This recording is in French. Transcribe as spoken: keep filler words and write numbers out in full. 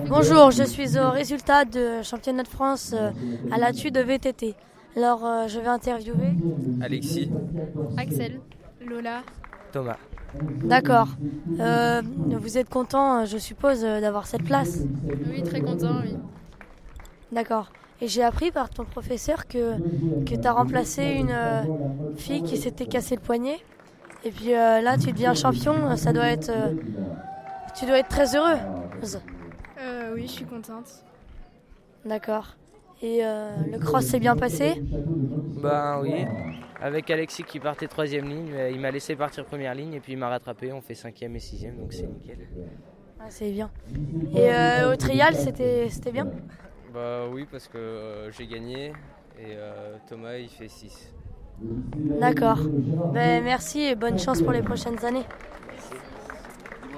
Bonjour, je suis au résultat de championnat de France euh, à la T U de V T T. Alors euh, je vais interviewer Alexis, Axel, Lola. Thomas. D'accord. Euh, vous êtes content, je suppose, euh, d'avoir cette place? Oui, très content, oui. D'accord. Et j'ai appris par ton professeur que, que tu as remplacé une euh, fille qui s'était cassé le poignet. Et puis euh, là, tu deviens champion, ça doit être... euh, tu dois être très heureux. Euh, oui, je suis contente. D'accord. Et euh, le cross s'est bien passé? Ben oui, avec Alexis qui partait troisième ligne, il m'a laissé partir première ligne et puis il m'a rattrapé, on fait cinquième et sixième, donc c'est nickel. Ah, c'est bien. Et euh, au trial, c'était, c'était bien? Bah oui, parce que euh, j'ai gagné et euh, Thomas il fait six. D'accord. Ben, merci et bonne chance pour les prochaines années.